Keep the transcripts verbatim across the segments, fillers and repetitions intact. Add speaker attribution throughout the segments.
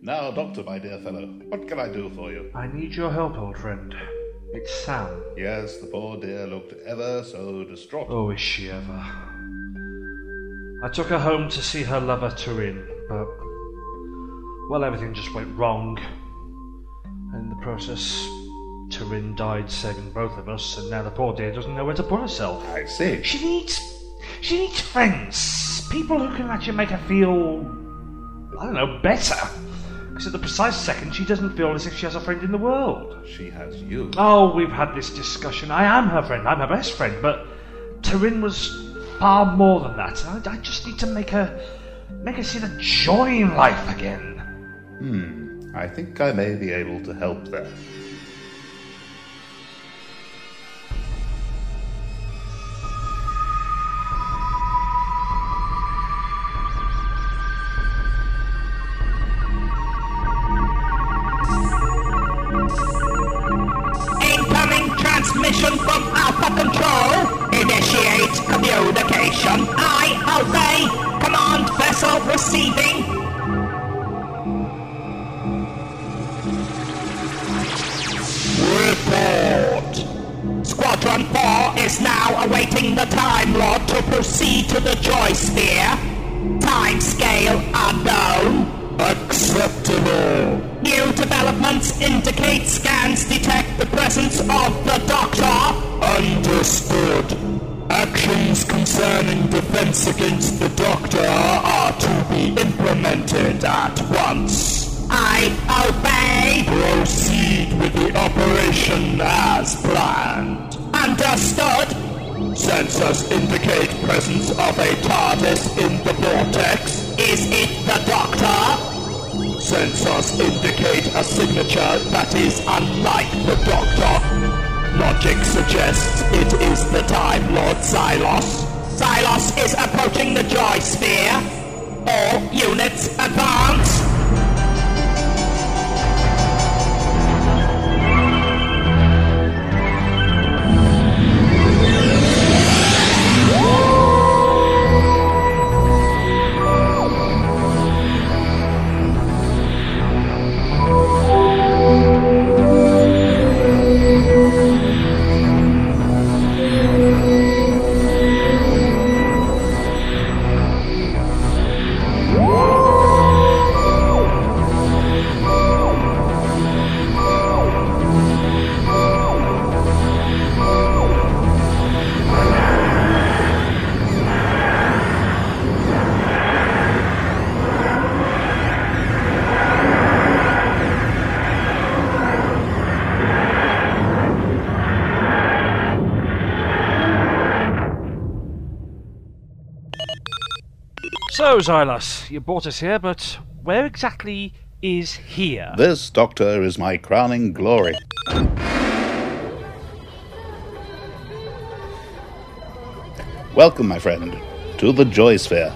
Speaker 1: Now, Doctor, my dear fellow, what can I do for you?
Speaker 2: I need your help, old friend. It's Sam.
Speaker 1: Yes, the poor dear looked ever so distraught.
Speaker 2: Oh, is she ever? I took her home to see her lover Turin, but... well, everything just went wrong. And in the process, Turin died saving both of us, and now the poor dear doesn't know where to put herself.
Speaker 1: I see.
Speaker 2: She needs... she needs friends. People who can actually make her feel... I don't know, better. Because at the precise second, she doesn't feel as if she has a friend in the world.
Speaker 1: She has you.
Speaker 2: Oh, we've had this discussion. I am her friend. I'm her best friend. But Turin was far more than that. I, I just need to make her... make her see the joy in life again.
Speaker 1: Hmm. I think I may be able to help there.
Speaker 3: Transmission from Alpha Control. Initiate communication. I obey. Command vessel receiving. Report. Squadron four is now awaiting the Time Lord to proceed to the Joy Sphere. Time scale unknown. Acceptable. New developments indicate scans detect the presence of the Doctor. Understood. Actions concerning defense against the Doctor are to be implemented at once. I obey. Proceed with the operation as planned. Understood. Sensors indicate presence of a TARDIS in the vortex. Is it the Doctor? Sensors indicate a signature that is unlike the Doctor. Logic suggests it is the Time Lord Xylos. Xylos is approaching the Joy Sphere. All units advance.
Speaker 2: So, Xylos, you brought us here, but where exactly is here?
Speaker 1: This, Doctor, is my crowning glory. Welcome, my friend, to the Joy Sphere.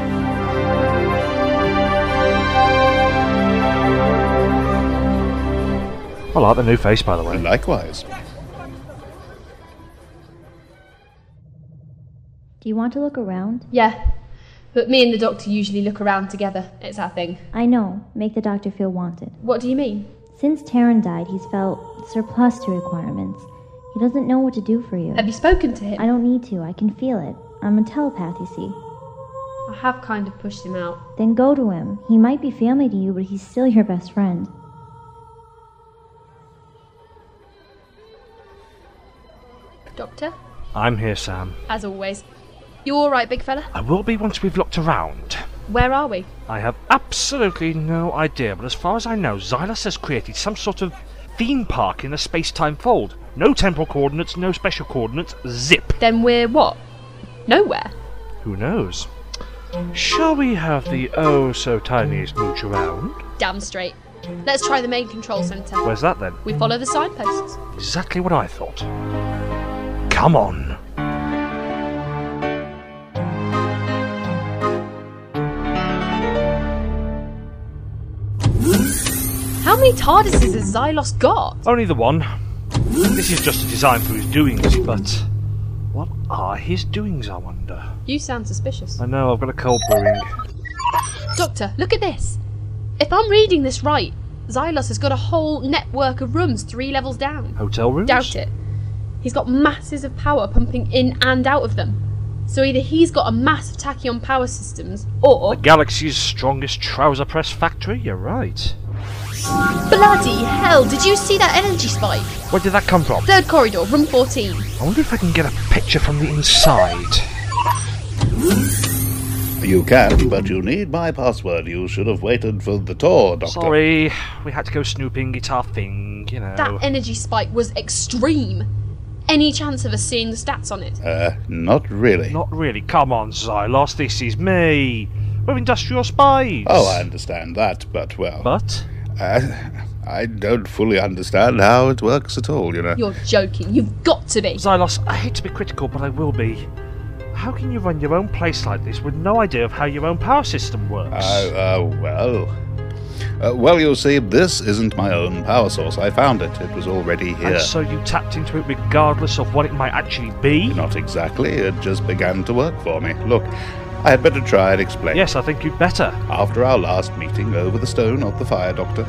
Speaker 2: I like the new face, by the way.
Speaker 1: Likewise.
Speaker 4: Do you want to look around?
Speaker 5: Yeah. But me and the Doctor usually look around together. It's our thing.
Speaker 4: I know. Make the Doctor feel wanted.
Speaker 5: What do you mean?
Speaker 4: Since Taryn died, he's felt surplus to requirements. He doesn't know what to do for you.
Speaker 5: Have you spoken to him?
Speaker 4: I don't need to. I can feel it. I'm a telepath, you see.
Speaker 5: I have kind of pushed him out.
Speaker 4: Then go to him. He might be family to you, but he's still your best friend.
Speaker 5: Doctor?
Speaker 2: I'm here, Sam.
Speaker 5: As always. You alright, big fella?
Speaker 2: I will be once we've looked around.
Speaker 5: Where are we?
Speaker 2: I have absolutely no idea, but as far as I know, Xylos has created some sort of theme park in a space-time fold. No temporal coordinates, no special coordinates, zip.
Speaker 5: Then we're what? Nowhere?
Speaker 2: Who knows? Shall we have the oh-so-tiniest mooch around?
Speaker 5: Damn straight. Let's try the main control centre.
Speaker 2: Where's that, then?
Speaker 5: We follow the signposts.
Speaker 2: Exactly what I thought. Come on.
Speaker 5: How many TARDISes has Xylos got?
Speaker 2: Only the one. This is just a design for his doings, but what are his doings, I wonder?
Speaker 5: You sound suspicious.
Speaker 2: I know, I've got a cold brewing.
Speaker 5: Doctor, look at this. If I'm reading this right, Xylos has got a whole network of rooms three levels down.
Speaker 2: Hotel rooms?
Speaker 5: Doubt it. He's got masses of power pumping in and out of them. So either he's got a massive tachyon power systems, or...
Speaker 2: The galaxy's strongest trouser press factory, you're right.
Speaker 5: Bloody hell, did you see that energy spike?
Speaker 2: Where did that come from?
Speaker 5: Third corridor, room fourteen.
Speaker 2: I wonder if I can get a picture from the inside.
Speaker 1: You can, but you need my password. You should have waited for the tour, Doctor.
Speaker 2: Sorry, we had to go snooping, it's our thing, you know.
Speaker 5: That energy spike was extreme. Any chance of us seeing the stats on it?
Speaker 1: Uh, not really.
Speaker 2: Not really. Come on, Xylos, this is me. We're industrial spies.
Speaker 1: Oh, I understand that, but, well...
Speaker 2: But?
Speaker 1: Uh, I don't fully understand how it works at all, you know.
Speaker 5: You're joking. You've got to be.
Speaker 2: Xylos, I hate to be critical, but I will be. How can you run your own place like this with no idea of how your own power system works?
Speaker 1: Uh, uh well... Uh, well, you see, this isn't my own power source. I found it. It was already here.
Speaker 2: And so you tapped into it regardless of what it might actually be?
Speaker 1: Not exactly. It just began to work for me. Look, I had better try and explain.
Speaker 2: Yes, I think you'd better.
Speaker 1: After our last meeting over the stone of the Fire Doctor,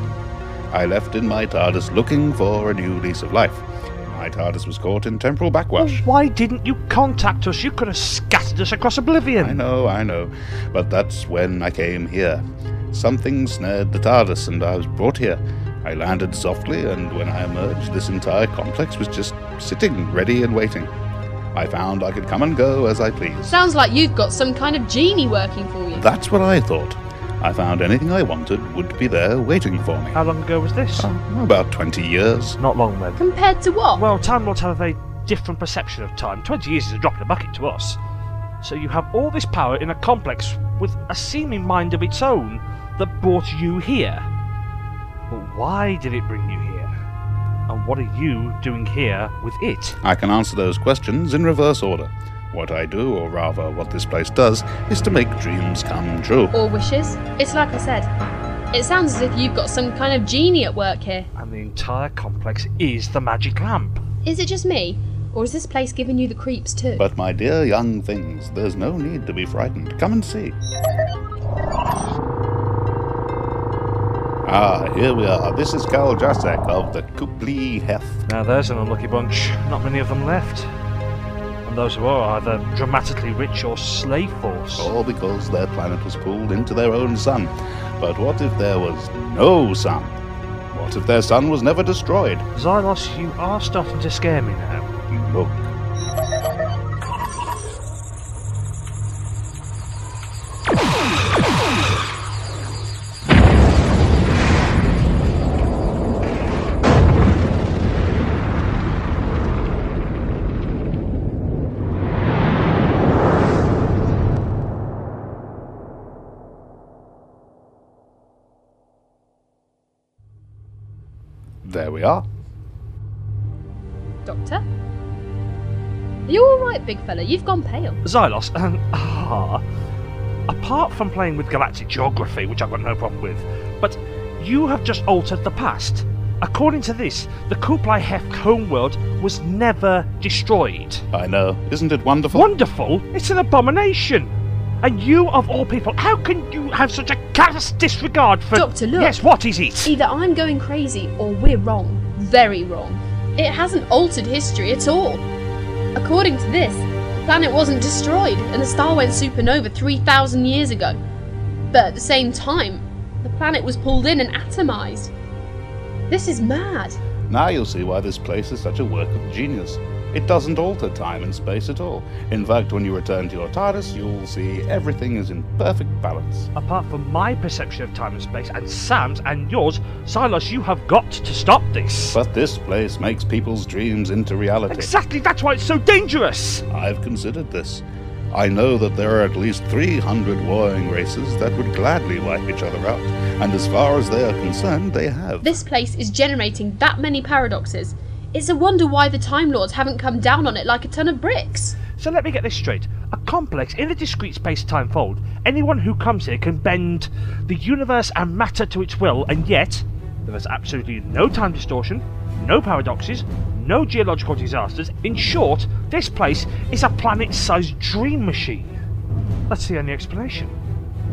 Speaker 1: I left in my TARDIS looking for a new lease of life. My TARDIS was caught in temporal backwash.
Speaker 2: Well, why didn't you contact us? You could have scattered us across oblivion.
Speaker 1: I know, I know. But that's when I came here. Something snared the TARDIS and I was brought here. I landed softly, and when I emerged, this entire complex was just sitting, ready and waiting. I found I could come and go as I pleased.
Speaker 5: Sounds like you've got some kind of genie working for you.
Speaker 1: That's what I thought. I found anything I wanted would be there waiting for me.
Speaker 2: How long ago was this?
Speaker 1: Oh, about twenty years.
Speaker 2: Not long then.
Speaker 5: Compared to what?
Speaker 2: Well, Time Lords have a very different perception of time. Twenty years is a drop in a bucket to us. So you have all this power in a complex with a seeming mind of its own that brought you here. But why did it bring you here? And what are you doing here with it?
Speaker 1: I can answer those questions in reverse order. What I do, or rather what this place does, is to make dreams come true.
Speaker 5: Or wishes. It's like I said. It sounds as if you've got some kind of genie at work here.
Speaker 2: And the entire complex is the magic lamp.
Speaker 5: Is it just me? Or is this place giving you the creeps too?
Speaker 1: But my dear young things, there's no need to be frightened. Come and see. Ah, here we are. This is Cal Jasek of the Kupli Hef.
Speaker 2: Now there's an unlucky bunch. Not many of them left. And those who are either dramatically rich or slave force.
Speaker 1: All because their planet was pulled into their own sun. But what if there was no sun? What if their sun was never destroyed?
Speaker 2: Xylos, you are starting to scare me now.
Speaker 1: Look. There we are.
Speaker 5: Doctor? Are you alright, big fella? You've gone pale.
Speaker 2: Xylos, um, ah, apart from playing with galactic geography, which I've got no problem with, but you have just altered the past. According to this, the Kublai Hef homeworld was never destroyed.
Speaker 1: I know. Isn't it wonderful?
Speaker 2: Wonderful? It's an abomination. And you, of all people, how can you have such a callous disregard for...
Speaker 5: Doctor, look.
Speaker 2: Yes, what is it?
Speaker 5: Either I'm going crazy or we're wrong. Very wrong. It hasn't altered history at all. According to this, the planet wasn't destroyed and the star went supernova three thousand years ago. But at the same time, the planet was pulled in and atomized. This is mad.
Speaker 1: Now you'll see why this place is such a work of genius. It doesn't alter time and space at all. In fact, when you return to your TARDIS, you'll see everything is in perfect balance.
Speaker 2: Apart from my perception of time and space, and Sam's and yours, Xylos, you have got to stop this.
Speaker 1: But this place makes people's dreams into reality.
Speaker 2: Exactly, that's why it's so dangerous.
Speaker 1: I've considered this. I know that there are at least three hundred warring races that would gladly wipe each other out. And as far as they are concerned, they have.
Speaker 5: This place is generating that many paradoxes. It's a wonder why the Time Lords haven't come down on it like a ton of bricks.
Speaker 2: So let me get this straight. A complex in a discrete space-time fold, anyone who comes here can bend the universe and matter to its will, and yet there is absolutely no time distortion, no paradoxes, no geological disasters. In short, this place is a planet-sized dream machine. That's the only explanation.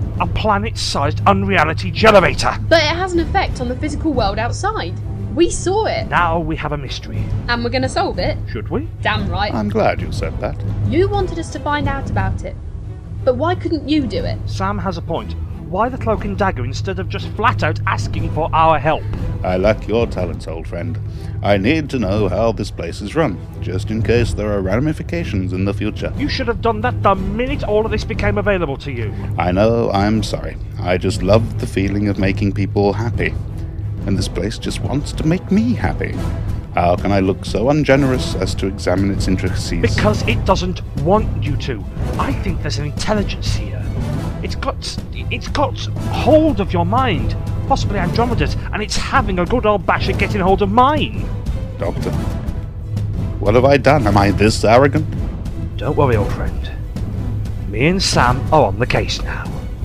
Speaker 2: A planet-sized unreality generator!
Speaker 5: But it has an effect on the physical world outside. We saw it.
Speaker 2: Now we have a mystery.
Speaker 5: And we're gonna solve it.
Speaker 2: Should we?
Speaker 5: Damn right.
Speaker 1: I'm glad you said that.
Speaker 5: You wanted us to find out about it. But why couldn't you do it?
Speaker 2: Sam has a point. Why the cloak and dagger instead of just flat out asking for our help?
Speaker 1: I lack your talents, old friend. I need to know how this place is run, just in case there are ramifications in the future.
Speaker 2: You should have done that the minute all of this became available to you.
Speaker 1: I know, I'm sorry. I just love the feeling of making people happy. And this place just wants to make me happy. How can I look so ungenerous as to examine its intricacies?
Speaker 2: Because it doesn't want you to. I think there's an intelligence here. It's got it's got hold of your mind, possibly Andromeda's, and it's having a good old bash at getting hold of mine.
Speaker 1: Doctor, what have I done? Am I this arrogant?
Speaker 2: Don't worry, old friend. Me and Sam are on the case now.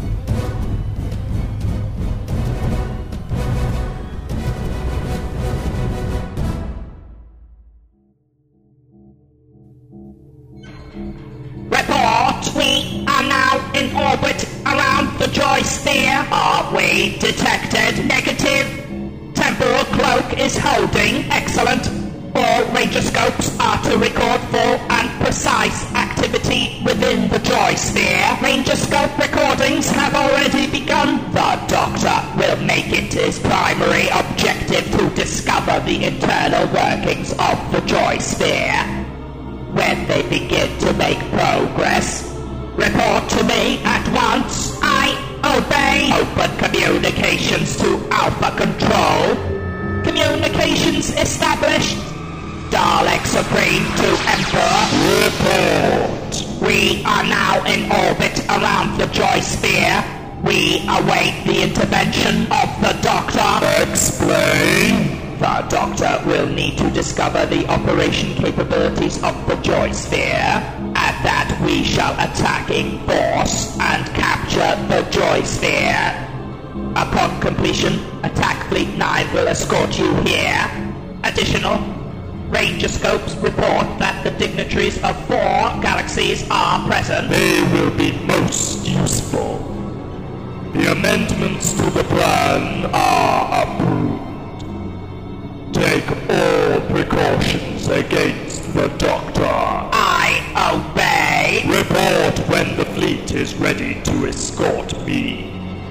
Speaker 3: We are now in orbit around the Joy Sphere. Are we detected? Negative. Temporal cloak is holding. Excellent. All ranger scopes are to record full and precise activity within the Joy Sphere. Ranger scope recordings have already begun. The Doctor will make it his primary objective to discover the internal workings of the Joy Sphere. When they begin to make progress, report to me at once. I obey. Open communications to Alpha Control. Communications established. Dalek Supreme to Emperor. Report. We are now in orbit around the Joy Sphere. We await the intervention of the Doctor. Explain. The Doctor will need to discover the operation capabilities of the Joy Sphere. At that, we shall attack in force and capture the Joy Sphere. Upon completion, Attack Fleet nine will escort you here. Additional, Ranger scopes report that the dignitaries of four galaxies are present. They will be most useful. The amendments to the plan are approved. Take all precautions against the Doctor. I obey. Report when the fleet is ready to escort me.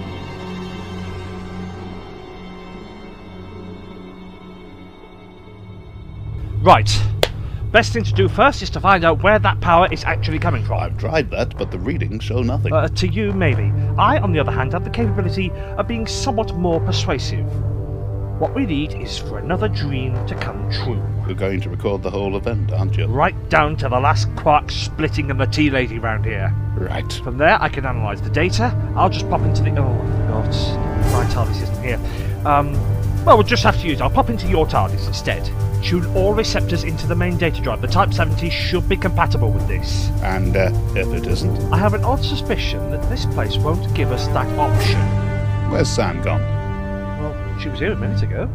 Speaker 2: Right. Best thing to do first is to find out where that power is actually coming from.
Speaker 1: I've tried that, but the readings show nothing.
Speaker 2: Uh, to you, maybe. I, on the other hand, have the capability of being somewhat more persuasive. What we need is for another dream to come true.
Speaker 1: You're going to record the whole event, aren't you?
Speaker 2: Right down to the last quark splitting and the tea lady round here.
Speaker 1: Right.
Speaker 2: From there, I can analyse the data. I'll just pop into the... Oh, I forgot. My TARDIS isn't here. Um, well, we'll just have to use... I'll pop into your TARDIS instead. Tune all receptors into the main data drive. The Type seventy should be compatible with this.
Speaker 1: And uh, if it isn't?
Speaker 2: I have an odd suspicion that this place won't give us that option.
Speaker 1: Where's Sam gone?
Speaker 2: Well, she was here a minute ago.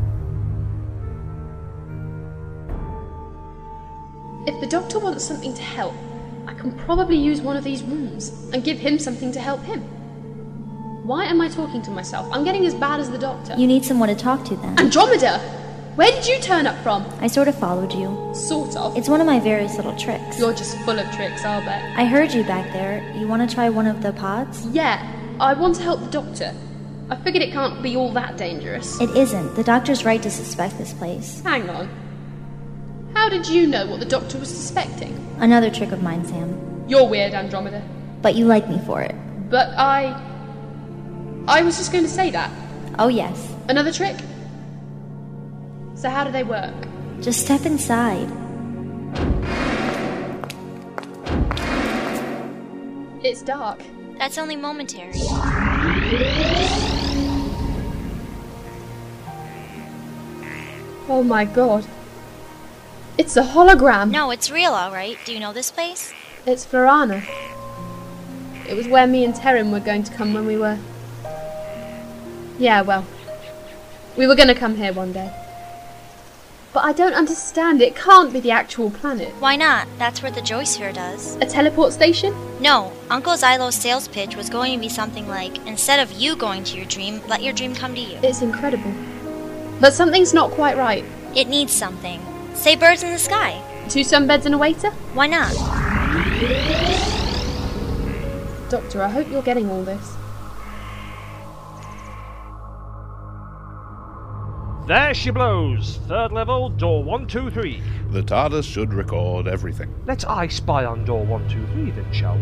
Speaker 5: If the Doctor wants something to help, I can probably use one of these rooms and give him something to help him. Why am I talking to myself? I'm getting as bad as the Doctor.
Speaker 4: You need someone to talk to then.
Speaker 5: Andromeda! Where did you turn up from?
Speaker 4: I sort of followed you.
Speaker 5: Sort of.
Speaker 4: It's one of my various little tricks.
Speaker 5: You're just full of tricks, I'll bet.
Speaker 4: I heard you back there. You want to try one of the pods?
Speaker 5: Yeah, I want to help the Doctor. I figured it can't be all that dangerous.
Speaker 4: It isn't. The Doctor's right to suspect this place.
Speaker 5: Hang on. How did you know what the Doctor was suspecting?
Speaker 4: Another trick of mine, Sam.
Speaker 5: You're weird, Andromeda.
Speaker 4: But you like me for it.
Speaker 5: But I... I was just going to say that.
Speaker 4: Oh, yes.
Speaker 5: Another trick? So how do they work?
Speaker 4: Just step inside.
Speaker 5: It's dark.
Speaker 6: That's only momentary.
Speaker 5: Oh my god. It's a hologram!
Speaker 6: No, it's real, alright. Do you know this place?
Speaker 5: It's Florana. It was where me and Terran were going to come when we were... Yeah, well. We were going to come here one day. But I don't understand. It can't be the actual planet.
Speaker 6: Why not? That's where the Joy Sphere does.
Speaker 5: A teleport station?
Speaker 6: No, Uncle Xylo's sales pitch was going to be something like, instead of you going to your dream, let your dream come to you.
Speaker 5: It's incredible. But something's not quite right.
Speaker 6: It needs something. Say birds in the sky.
Speaker 5: Two sunbeds and a waiter?
Speaker 6: Why not?
Speaker 5: Doctor, I hope you're getting all this.
Speaker 2: There she blows! Third level, door one two three.
Speaker 1: The TARDIS should record everything.
Speaker 2: Let's I spy on door one two three then, shall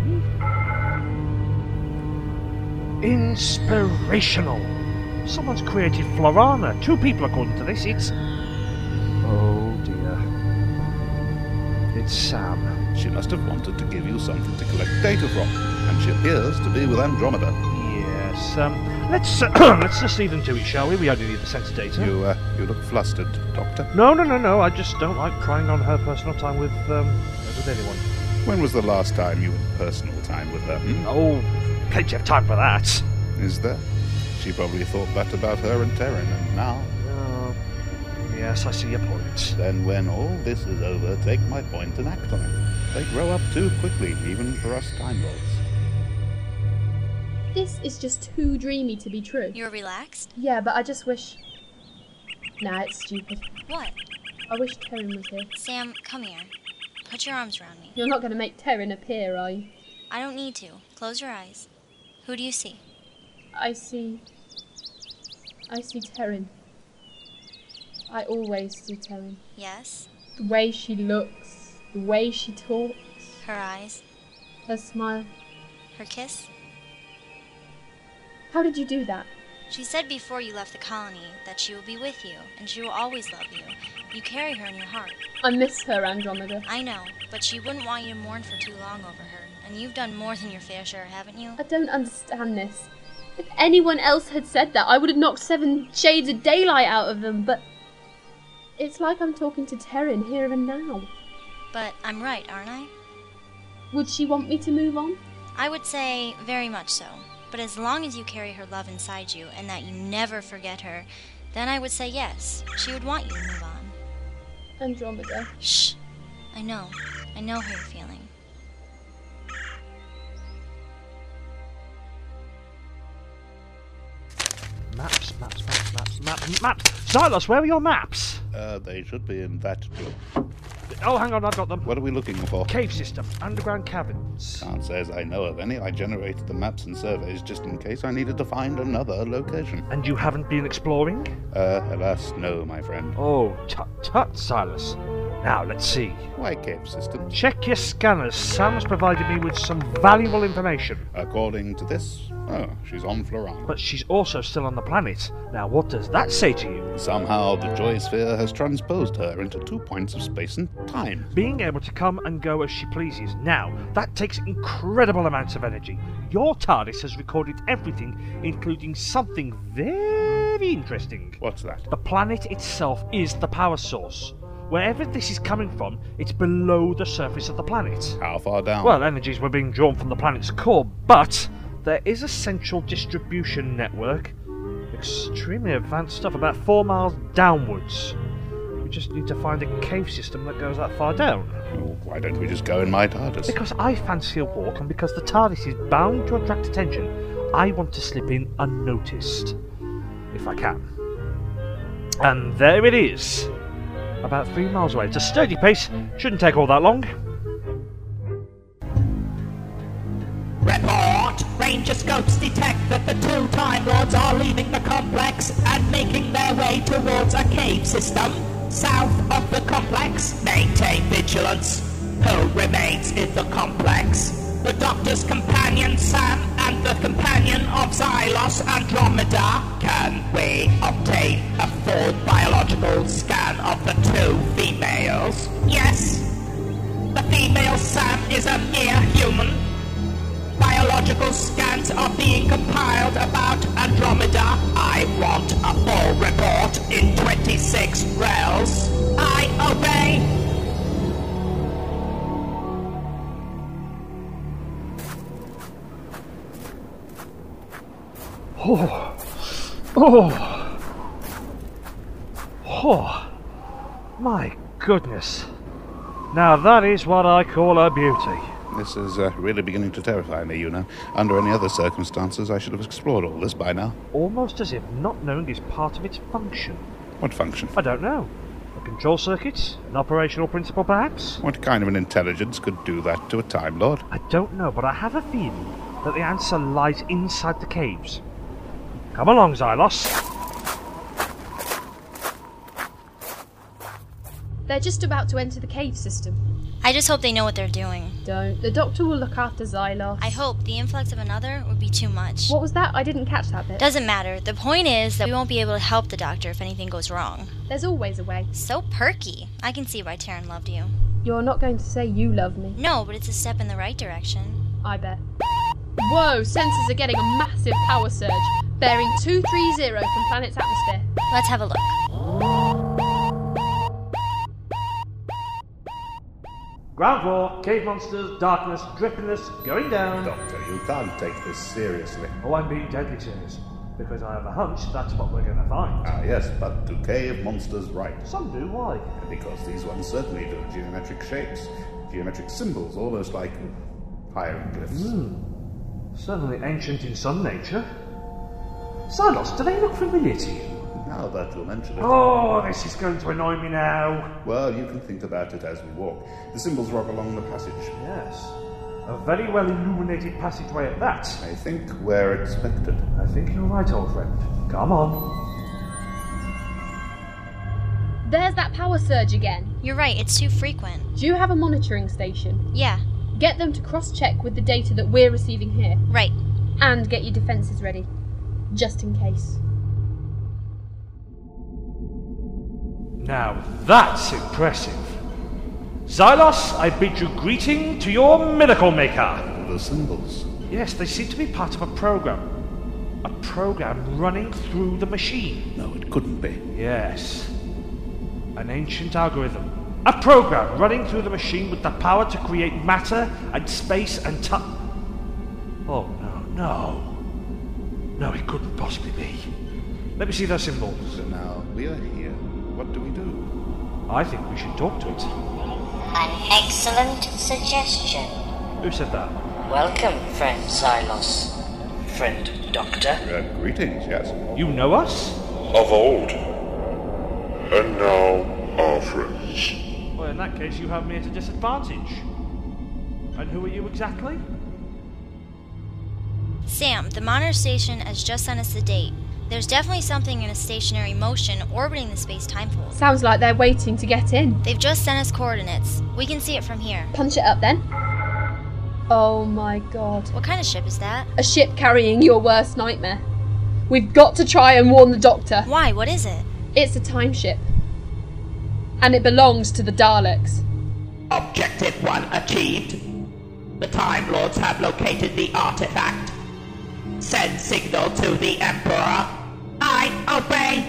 Speaker 2: we? Inspirational! Someone's created Florana. Two people according to this. It's... Oh dear. It's Sam.
Speaker 1: She must have wanted to give you something to collect data from, and she appears to be with Andromeda.
Speaker 2: Yes, um... Let's uh, let's just leave them to it, shall we? We only need the sense data.
Speaker 1: You, uh, you look flustered, Doctor.
Speaker 2: No, no, no, no. I just don't like prying on her personal time with um with anyone.
Speaker 1: When was the last time you had personal time with her? Hmm?
Speaker 2: Oh, plenty of time for that.
Speaker 1: Is there? She probably thought that about her and Terran, and now...
Speaker 2: Oh, yes, I see your point.
Speaker 1: Then when all this is over, take my point and act on it. They grow up too quickly, even for us Time Lords.
Speaker 5: This is just too dreamy to be true.
Speaker 6: You're relaxed?
Speaker 5: Yeah, but I just wish... Nah, it's stupid.
Speaker 6: What?
Speaker 5: I wish Terran was here.
Speaker 6: Sam, come here. Put your arms around me.
Speaker 5: You're not going to make Terran appear, are you?
Speaker 6: I don't need to. Close your eyes. Who do you see?
Speaker 5: I see... I see Terran. I always see Terran.
Speaker 6: Yes?
Speaker 5: The way she looks, the way she talks,
Speaker 6: Her eyes?
Speaker 5: her smile.
Speaker 6: Her kiss?
Speaker 5: How did you do that?
Speaker 6: She said before you left the colony that she will be with you, and she will always love you. You carry her in your heart.
Speaker 5: I miss her, Andromeda.
Speaker 6: I know, but she wouldn't want you to mourn for too long over her. And you've done more than your fair share, haven't you?
Speaker 5: I don't understand this. If anyone else had said that, I would have knocked seven shades of daylight out of them, but... It's like I'm talking to Terran here and now.
Speaker 6: But I'm right, aren't I?
Speaker 5: Would she want me to move on?
Speaker 6: I would say very much so. But as long as you carry her love inside you, and that you never forget her, then I would say yes. She would want you to move on.
Speaker 5: Andromeda.
Speaker 6: Shh. I know. I know how you're feeling.
Speaker 2: Maps, maps, maps, maps, maps, maps! Xylos, where are your maps?
Speaker 1: Uh, they should be in that book.
Speaker 2: Oh, hang on, I've got them.
Speaker 1: What are we looking for?
Speaker 2: Cave system, underground caverns.
Speaker 1: Can't say as I know of any. I generated the maps and surveys just in case I needed to find another location.
Speaker 2: And you haven't been exploring?
Speaker 1: Uh, alas, no, my friend.
Speaker 2: Oh, tut tut, Silas. Now, let's see.
Speaker 1: Why cave systems?
Speaker 2: Check your scanners. Sam's provided me with some valuable information.
Speaker 1: According to this, oh, she's on Florana.
Speaker 2: But she's also still on the planet. Now, what does that say to you?
Speaker 1: Somehow the Joy Sphere has transposed her into two points of space and time.
Speaker 2: Being able to come and go as she pleases. Now, that takes incredible amounts of energy. Your TARDIS has recorded everything, including something very interesting.
Speaker 1: What's that?
Speaker 2: The planet itself is the power source. Wherever this is coming from, it's below the surface of the planet.
Speaker 1: How far down?
Speaker 2: Well, energies were being drawn from the planet's core, but there is a central distribution network. Extremely advanced stuff, about four miles downwards. We just need to find a cave system that goes that far down.
Speaker 1: Well, why don't we just go in my TARDIS?
Speaker 2: Because I fancy a walk, and because the TARDIS is bound to attract attention, I want to slip in unnoticed. If I can. And there it is. About three miles away. It's a sturdy pace. Shouldn't take all that long.
Speaker 3: Report! Ranger scopes detect that the two Time Lords are leaving the complex and making their way towards a cave system. South of the complex, maintain vigilance. Who remains in the complex? The Doctor's companion Sam and the companion of Xylos, Andromeda. Can we obtain a full biological scan of the two females? Yes. The female Sam is a mere human. Biological scans are being compiled about Andromeda. I want a full report in twenty-six rels. I obey.
Speaker 2: Oh. Oh. Oh. My goodness. Now that is what I call a beauty.
Speaker 1: This is uh, really beginning to terrify me, you know. Under any other circumstances, I should have explored all this by now.
Speaker 2: Almost as if not knowing is part of its function.
Speaker 1: What function?
Speaker 2: I don't know. A control circuit? An operational principle, perhaps?
Speaker 1: What kind of an intelligence could do that to a Time Lord?
Speaker 2: I don't know, but I have a feeling that the answer lies inside the caves. Come along, Xylos.
Speaker 5: They're just about to enter the cave system.
Speaker 6: I just hope they know what they're doing.
Speaker 5: Don't. The doctor will look after Xylos.
Speaker 6: I hope. The influx of another would be too much.
Speaker 5: What was that? I didn't catch that bit.
Speaker 6: Doesn't matter. The point is that we won't be able to help the doctor if anything goes wrong.
Speaker 5: There's always a way.
Speaker 6: So perky. I can see why Taryn loved you.
Speaker 5: You're not going to say you love me.
Speaker 6: No, but it's a step in the right direction.
Speaker 5: I bet. Whoa, sensors are getting a massive power surge, bearing two three zero from planet's atmosphere.
Speaker 6: Let's have a look.
Speaker 2: Ground floor, cave monsters, darkness, drippiness, going down.
Speaker 1: Doctor, you can't take this seriously.
Speaker 2: Oh, I'm being deadly serious. Because I have a hunch that's what we're going to find.
Speaker 1: Ah, yes, but do cave monsters right?
Speaker 2: Some do, why?
Speaker 1: Because these ones certainly do geometric shapes, geometric symbols, almost like hieroglyphs.
Speaker 2: Hmm. Certainly ancient in some nature. Xylos, do they look familiar to you?
Speaker 1: Now that you mention it.
Speaker 2: Oh, this is going to annoy me now.
Speaker 1: Well, you can think about it as we walk. The symbols rock along the passage.
Speaker 2: Yes. A very well illuminated passageway at that.
Speaker 1: I think we're expected.
Speaker 2: I think you're right, old friend. Come on.
Speaker 5: There's that power surge again.
Speaker 6: You're right, it's too frequent.
Speaker 5: Do you have a monitoring station?
Speaker 6: Yeah.
Speaker 5: Get them to cross-check with the data that we're receiving here.
Speaker 6: Right.
Speaker 5: And get your defences ready. Just in case.
Speaker 2: Now that's impressive. Xylos, I bid you greeting to your miracle maker.
Speaker 1: The symbols.
Speaker 2: Yes, they seem to be part of a program. A program running through the machine.
Speaker 1: No, it couldn't be.
Speaker 2: Yes. An ancient algorithm. A program running through the machine with the power to create matter and space and time. Oh, no, no. No, it couldn't possibly be. Let me see those symbols.
Speaker 1: So now we are here. What do we do?
Speaker 2: I think we should talk to it.
Speaker 7: An excellent suggestion.
Speaker 2: Who said that?
Speaker 7: Welcome, friend Xylos. Friend Doctor.
Speaker 1: Uh, greetings, yes.
Speaker 2: You know us?
Speaker 8: Of old. And now our friends.
Speaker 2: Well, in that case, you have me at a disadvantage. And who are you exactly?
Speaker 6: Sam, the monitor station has just sent us the date. There's definitely something in a stationary motion orbiting the space-time pool.
Speaker 5: Sounds like they're waiting to get in.
Speaker 6: They've just sent us coordinates. We can see it from here.
Speaker 5: Punch it up then. Oh my god.
Speaker 6: What kind of ship is that?
Speaker 5: A ship carrying your worst nightmare. We've got to try and warn the Doctor.
Speaker 6: Why? What is it?
Speaker 5: It's a time ship. And it belongs to the Daleks.
Speaker 3: Objective one achieved. The Time Lords have located the artifact. Send signal to the Emperor. I obey.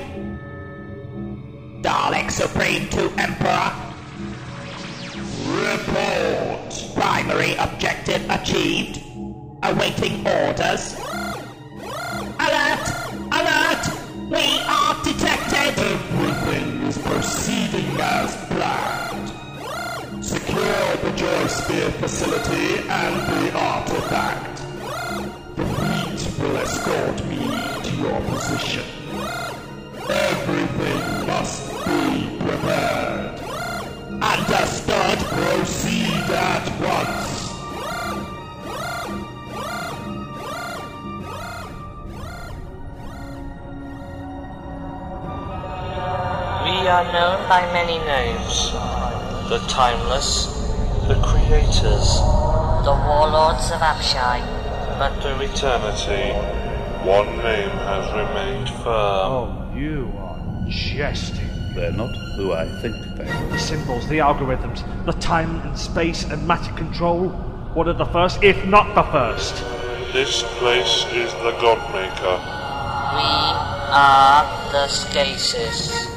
Speaker 3: Dalek Supreme to Emperor. Report. Primary objective achieved. Awaiting orders. Alert! Alert! We are detected! Everything is proceeding as planned. Secure the Joy Sphere facility and the artifact. The fleet will escort me to your position. Everything must be prepared. Understood. Proceed at once.
Speaker 7: We are known by many names.
Speaker 9: The Timeless, the Creators,
Speaker 7: The Warlords of Apshai.
Speaker 8: But through eternity, one name has remained firm.
Speaker 2: Oh, you are jesting.
Speaker 1: They're not who I think they are.
Speaker 2: The symbols, the algorithms, the time and space and matter control. What are the first, if not the first?
Speaker 8: This place is the Godmaker.
Speaker 7: We are the Stasis.